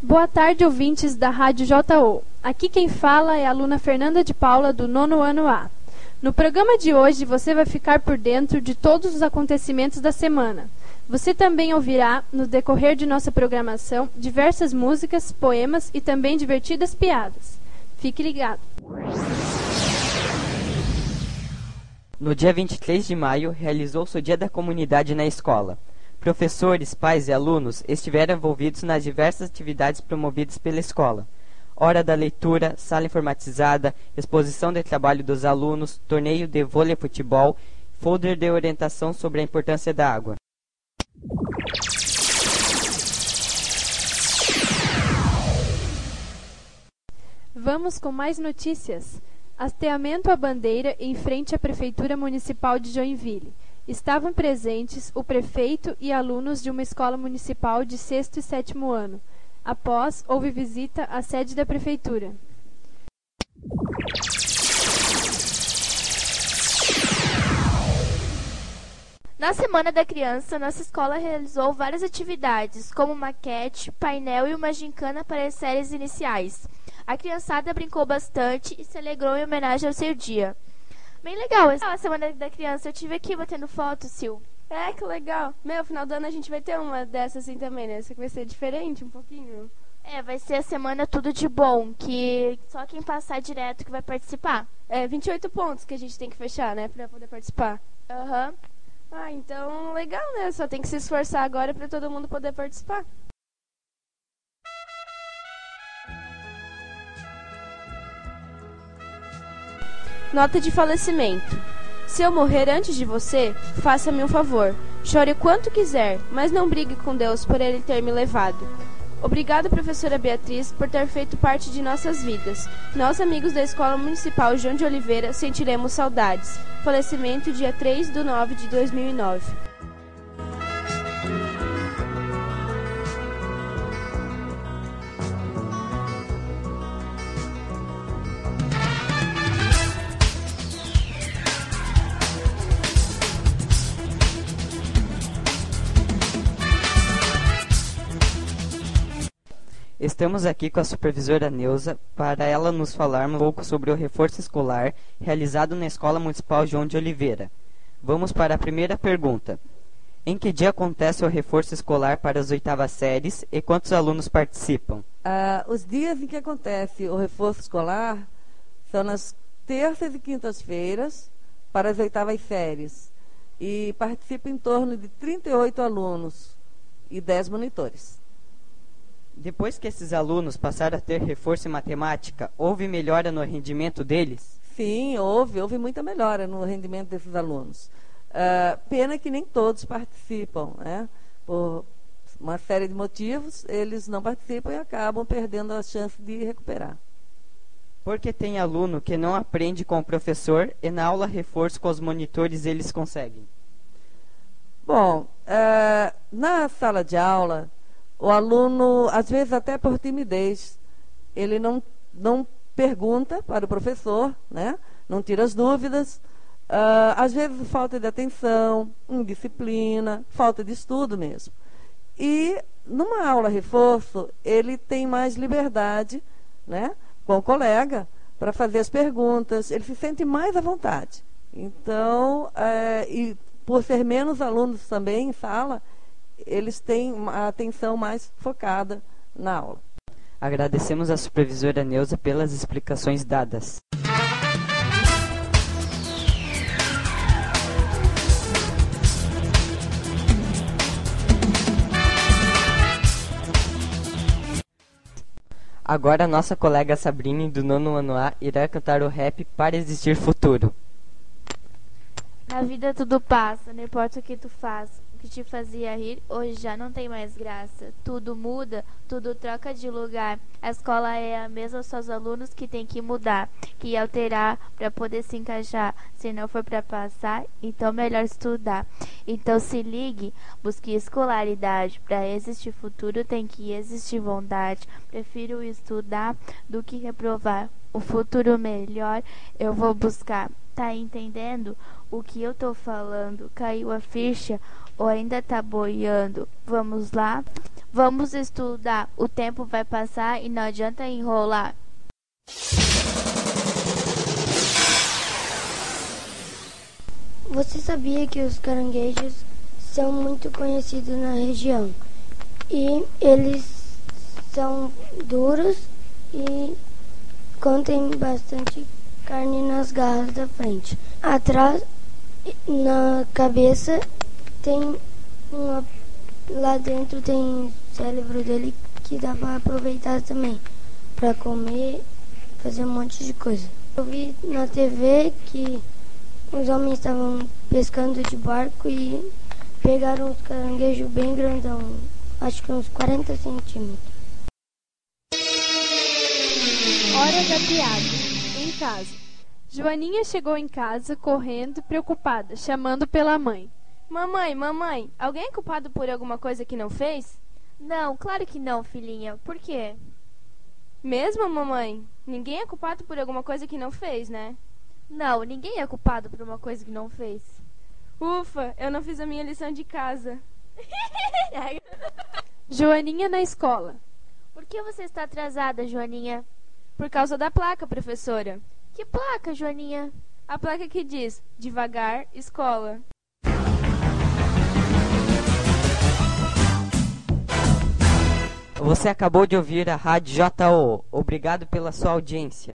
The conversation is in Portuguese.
Boa tarde, ouvintes da Rádio JO. Aqui quem fala é a aluna Fernanda de Paula, do 9º ano A. No programa de hoje, você vai ficar por dentro de todos os acontecimentos da semana. Você também ouvirá, no decorrer de nossa programação, diversas músicas, poemas e também divertidas piadas. Fique ligado. No dia 23 de maio, realizou-se o Dia da Comunidade na escola. Professores, pais e alunos estiveram envolvidos nas diversas atividades promovidas pela escola. Hora da leitura, sala informatizada, exposição de trabalho dos alunos, torneio de vôlei e futebol, folder de orientação sobre a importância da água. Vamos com mais notícias. Hasteamento à bandeira em frente à Prefeitura Municipal de Joinville. Estavam presentes o prefeito e alunos de uma escola municipal de 6º e 7º ano. Após, houve visita à sede da prefeitura. Na Semana da Criança, nossa escola realizou várias atividades, como maquete, painel e uma gincana para as séries iniciais. A criançada brincou bastante e se alegrou em homenagem ao seu dia. Bem legal a Semana da Criança. Eu tive aqui batendo foto, Sil. É, que legal. Final do ano a gente vai ter uma dessas assim também, né? Só que vai ser diferente um pouquinho. Vai ser a semana tudo de bom, que só quem passar direto que vai participar. 28 pontos que a gente tem que fechar, né? Pra poder participar. Aham. Então, legal, né? Só tem que se esforçar agora pra todo mundo poder participar. Nota de falecimento. Se eu morrer antes de você, faça-me um favor. Chore o quanto quiser, mas não brigue com Deus por ele ter me levado. Obrigado, professora Beatriz, por ter feito parte de nossas vidas. Nós, amigos da Escola Municipal João de Oliveira, sentiremos saudades. Falecimento dia 3/9/2009. Estamos aqui com a supervisora Neuza para ela nos falar um pouco sobre o reforço escolar realizado na Escola Municipal João de Oliveira. Vamos para a primeira pergunta. Em que dia acontece o reforço escolar para as 8ª séries e quantos alunos participam? Os dias em que acontece o reforço escolar são nas terças e quintas-feiras para as 8ª séries. E participa em torno de 38 alunos e 10 monitores. Depois que esses alunos passaram a ter reforço em matemática, houve melhora no rendimento deles? Sim, houve muita melhora no rendimento desses alunos. Pena que nem todos participam, né? Por uma série de motivos, eles não participam e acabam perdendo a chance de recuperar. Porque tem aluno que não aprende com o professor e na aula reforço com os monitores eles conseguem? Bom, na sala de aula, o aluno, às vezes até por timidez, ele não pergunta para o professor, né? Não tira as dúvidas. Às vezes falta de atenção, indisciplina, falta de estudo mesmo. E numa aula reforço, ele tem mais liberdade, né, com o colega para fazer as perguntas, ele se sente mais à vontade. Então, e por ser menos alunos também em sala, eles têm a atenção mais focada na aula. Agradecemos à supervisora Neuza pelas explicações dadas. Agora a nossa colega Sabrine, do 9º ano A, irá cantar o rap Para Existir Futuro. Na vida tudo passa, não importa o que tu faz. O que te fazia rir, hoje já não tem mais graça. Tudo muda, tudo troca de lugar. A escola é a mesma, só os alunos que tem que mudar, que alterar para poder se encaixar. Se não for para passar, então melhor estudar. Então se ligue, busque escolaridade. Para existir futuro tem que existir vontade. Prefiro estudar do que reprovar. O futuro melhor eu vou buscar. Tá entendendo o que eu tô falando? Caiu a ficha ou ainda tá boiando? Vamos lá? Vamos estudar. O tempo vai passar e não adianta enrolar. Você sabia que os caranguejos são muito conhecidos na região? E eles são duros e contêm bastante carne nas garras da frente. Atrás, na cabeça, tem lá dentro tem o cérebro dele que dá para aproveitar também, para comer, fazer um monte de coisa. Eu vi na TV que os homens estavam pescando de barco e pegaram uns caranguejos bem grandão, acho que uns 40 centímetros. Hora da piada. Em casa. Joaninha chegou em casa correndo, preocupada, chamando pela mãe. Mamãe, mamãe, alguém é culpado por alguma coisa que não fez? Não, claro que não, filhinha. Por quê? Mesmo, mamãe? Ninguém é culpado por alguma coisa que não fez, né? Não, ninguém é culpado por uma coisa que não fez. Ufa, eu não fiz a minha lição de casa. Joaninha na escola. Por que você está atrasada, Joaninha? Por causa da placa, professora. Que placa, Joaninha? A placa que diz, devagar, escola. Você acabou de ouvir a Rádio JO. Obrigado pela sua audiência.